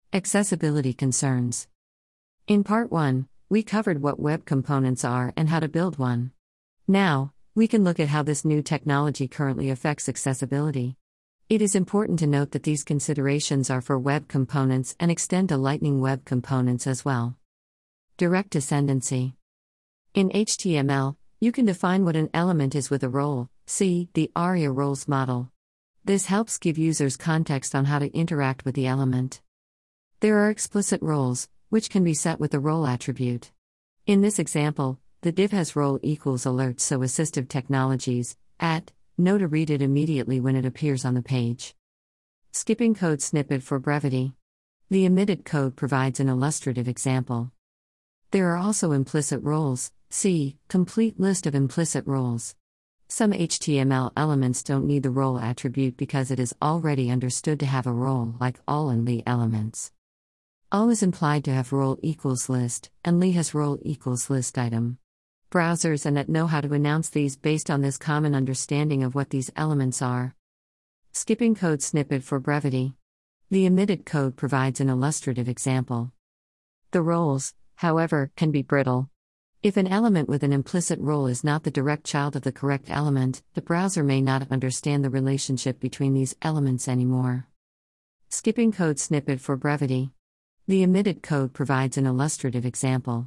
Accessibility concerns. In Part 1, we covered what web components are and how to build one. Now, we can look at how this new technology currently affects accessibility. It is important to note that these considerations are for web components and extend to Lightning Web Components as well. Direct descendancy. In HTML, you can define what an element is with a role, see the ARIA roles model. This helps give users context on how to interact with the element. There are explicit roles, which can be set with the role attribute. In this example, the div has role equals alert, so assistive technologies know to read it immediately when it appears on the page. Skipping code snippet for brevity. The omitted code provides an illustrative example. There are also implicit roles, see complete list of implicit roles. Some HTML elements don't need the role attribute because it is already understood to have a role, like all and Lee elements. All is implied to have role equals list, and Lee has role equals list item. Browsers and know how to announce these based on this common understanding of what these elements are. Skipping code snippet for brevity. The omitted code provides an illustrative example. The roles, however, can be brittle. If an element with an implicit role is not the direct child of the correct element, the browser may not understand the relationship between these elements anymore. Skipping code snippet for brevity. The omitted code provides an illustrative example.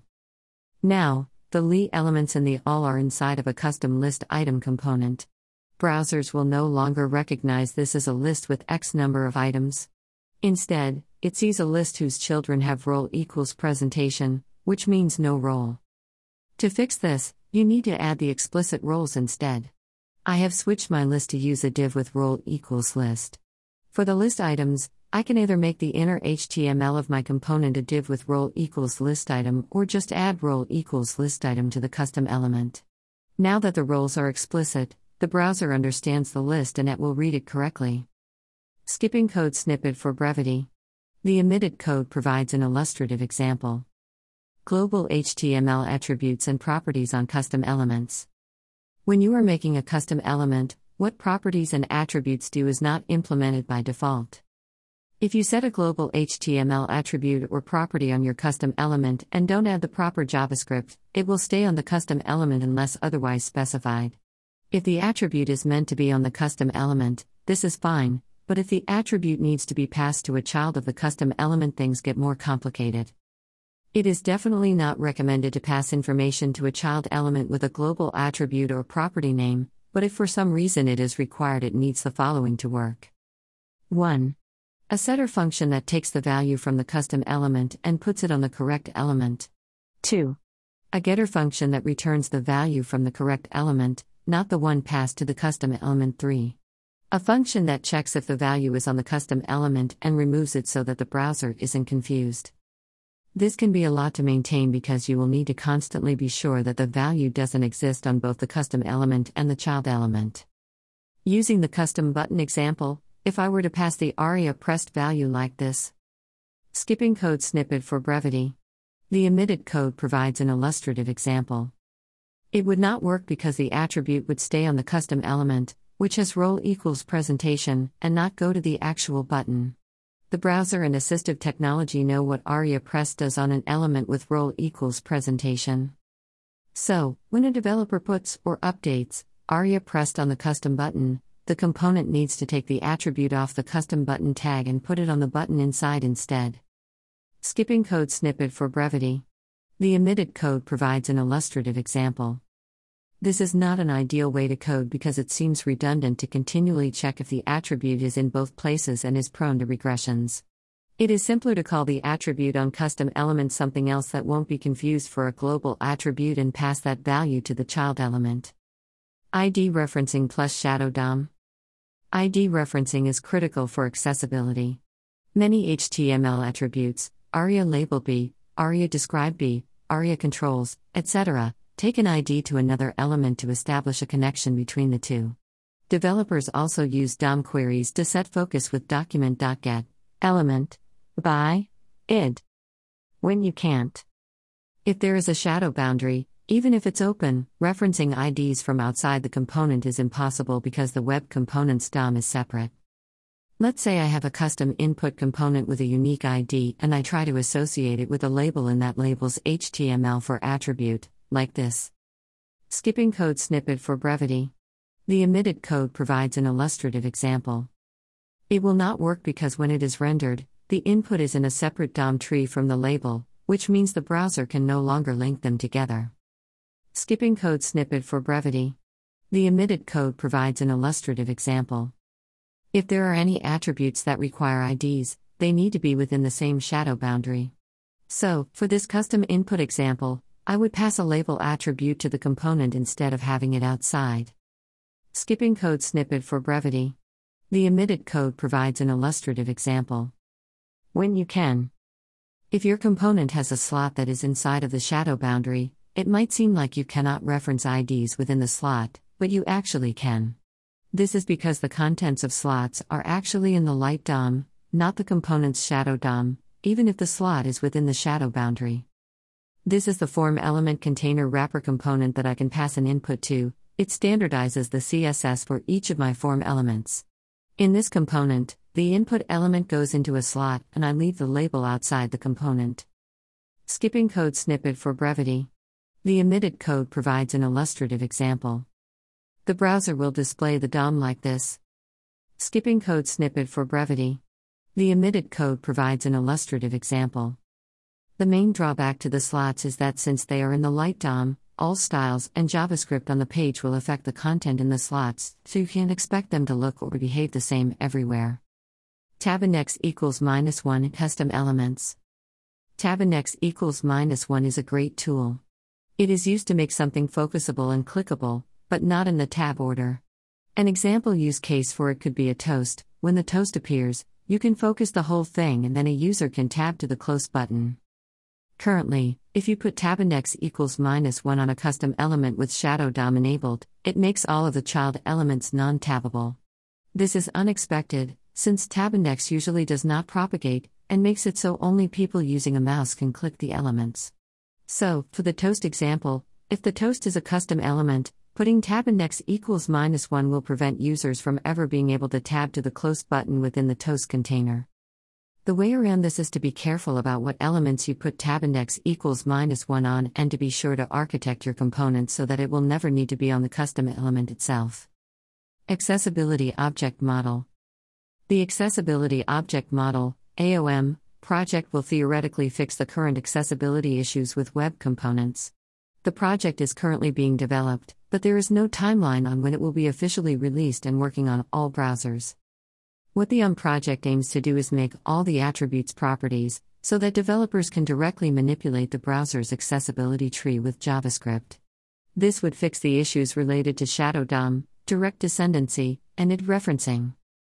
Now, the Lee elements and the all are inside of a custom list item component. Browsers will no longer recognize this as a list with X number of items. Instead, it sees a list whose children have role equals presentation, which means no role. To fix this, you need to add the explicit roles instead. I have switched my list to use a div with role equals list. For the list items, I can either make the inner HTML of my component a div with role equals list item or just add role equals list item to the custom element. Now that the roles are explicit, the browser understands the list and it will read it correctly. Skipping code snippet for brevity. The omitted code provides an illustrative example. Global HTML attributes and properties on custom elements. When you are making a custom element, what properties and attributes do is not implemented by default. If you set a global HTML attribute or property on your custom element and don't add the proper JavaScript, it will stay on the custom element unless otherwise specified. If the attribute is meant to be on the custom element, this is fine, but if the attribute needs to be passed to a child of the custom element, things get more complicated. It is definitely not recommended to pass information to a child element with a global attribute or property name, but if for some reason it is required, it needs the following to work. 1. A setter function that takes the value from the custom element and puts it on the correct element. 2. A getter function that returns the value from the correct element, not the one passed to the custom element. 3. A function that checks if the value is on the custom element and removes it so that the browser isn't confused. This can be a lot to maintain because you will need to constantly be sure that the value doesn't exist on both the custom element and the child element. Using the custom button example, if I were to pass the ARIA pressed value like this. Skipping code snippet for brevity. The omitted code provides an illustrative example. It would not work because the attribute would stay on the custom element, which has role equals presentation, and not go to the actual button. The browser and assistive technology know what ARIA press does on an element with role equals presentation. So, when a developer puts or updates ARIA pressed on the custom button, the component needs to take the attribute off the custom button tag and put it on the button inside instead. Skipping code snippet for brevity. The omitted code provides an illustrative example. This is not an ideal way to code because it seems redundant to continually check if the attribute is in both places and is prone to regressions. It is simpler to call the attribute on custom element something else that won't be confused for a global attribute and pass that value to the child element. ID referencing plus shadow DOM. ID referencing is critical for accessibility. Many HTML attributes, ARIA label B, ARIA describe B, ARIA controls, etc., take an ID to another element to establish a connection between the two. Developers also use DOM queries to set focus with document.get element by id when you can't. If there is a shadow boundary, even if it's open, referencing IDs from outside the component is impossible because the web component's DOM is separate. Let's say I have a custom input component with a unique ID and I try to associate it with a label in that label's HTML for attribute, like this. Skipping code snippet for brevity. The omitted code provides an illustrative example. It will not work because when it is rendered, the input is in a separate DOM tree from the label, which means the browser can no longer link them together. Skipping code snippet for brevity. The omitted code provides an illustrative example. If there are any attributes that require IDs, they need to be within the same shadow boundary. So, for this custom input example, I would pass a label attribute to the component instead of having it outside. Skipping code snippet for brevity. The omitted code provides an illustrative example. When you can. If your component has a slot that is inside of the shadow boundary, it might seem like you cannot reference IDs within the slot, but you actually can. This is because the contents of slots are actually in the light DOM, not the component's shadow DOM, even if the slot is within the shadow boundary. This is the form element container wrapper component that I can pass an input to. It standardizes the CSS for each of my form elements. In this component, the input element goes into a slot and I leave the label outside the component. Skipping code snippet for brevity. The omitted code provides an illustrative example. The browser will display the DOM like this. Skipping code snippet for brevity. The omitted code provides an illustrative example. The main drawback to the slots is that since they are in the light DOM, all styles and JavaScript on the page will affect the content in the slots, so you can't expect them to look or behave the same everywhere. Tabindex equals -1 custom elements. Tabindex equals -1 is a great tool. It is used to make something focusable and clickable, but not in the tab order. An example use case for it could be a toast. When the toast appears, you can focus the whole thing and then a user can tab to the close button. Currently, if you put tabindex equals -1 on a custom element with shadow DOM enabled, it makes all of the child elements non-tabbable. This is unexpected, since tabindex usually does not propagate, and makes it so only people using a mouse can click the elements. So, for the toast example, if the toast is a custom element, putting tabindex equals -1 will prevent users from ever being able to tab to the close button within the toast container. The way around this is to be careful about what elements you put tabindex equals -1 on and to be sure to architect your component so that it will never need to be on the custom element itself. Accessibility Object Model. The Accessibility Object Model, AOM, project will theoretically fix the current accessibility issues with web components. The project is currently being developed, but there is no timeline on when it will be officially released and working on all browsers. What the project aims to do is make all the attributes properties, so that developers can directly manipulate the browser's accessibility tree with JavaScript. This would fix the issues related to shadow DOM, direct descendancy, and ID referencing.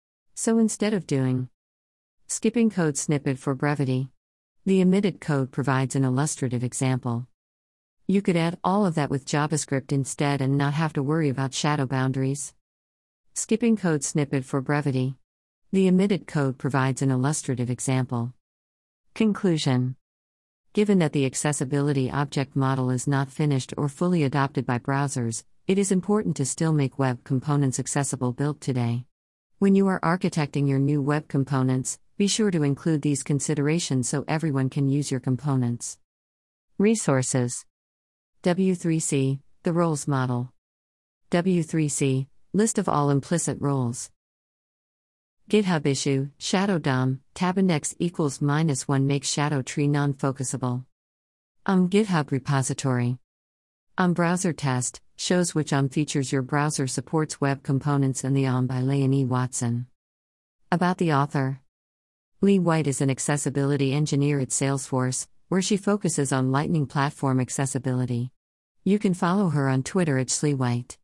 So instead of doing skipping code snippet for brevity, the omitted code provides an illustrative example. You could add all of that with JavaScript instead and not have to worry about shadow boundaries. Skipping code snippet for brevity. The omitted code provides an illustrative example. Conclusion. Given that the accessibility object model is not finished or fully adopted by browsers, it is important to still make web components accessible built today. When you are architecting your new web components, be sure to include these considerations so everyone can use your components. Resources. W3C, the roles model. W3C, list of all implicit roles. GitHub issue, shadow DOM, tabindex equals -1 makes shadow tree non-focusable. GitHub repository. Browser test, shows which features your browser supports web components and the by Leonie Watson. About the author. Lee White is an accessibility engineer at Salesforce, where she focuses on Lightning Platform accessibility. You can follow her on Twitter at SleeWhite.